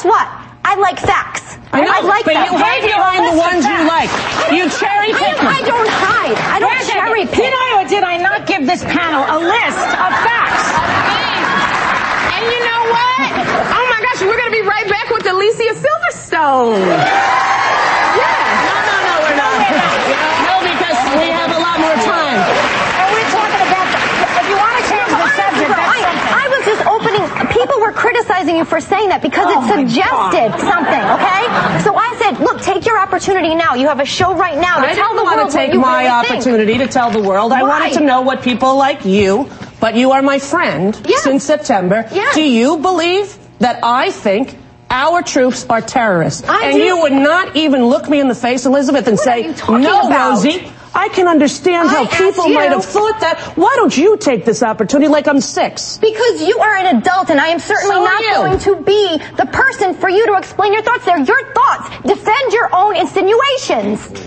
guess what? I like facts. I know, like but them. you hide behind the ones you like. You cherry pick them. I don't hide. I don't cherry pick. Did I or did I not give this panel a list of facts? And you know what? Oh my gosh, we're going to be right back with Alicia Silverstone. Yeah. No, we're not. No, because we have a lot more time. And we're talking about, if you want to change the subject, that's something. I was just opening, people were criticizing you for saying that because it suggested something, okay? So I said, look, take your opportunity now. You have a show right now to tell the world I didn't want to take what you my really think. opportunity to tell the world. I wanted to know what people like you, but you are my friend since September. Yes. Do you believe that I think our troops are terrorists? I and do. you would not even look me in the face, Elizabeth, and What say, are you talking no, about? Rosie. I can understand how people might have thought that. Why don't you take this opportunity like I'm 6? Because you are an adult, and I am certainly So are not you. going to be the person for you to explain your thoughts. They're your thoughts. Defend your own insinuations.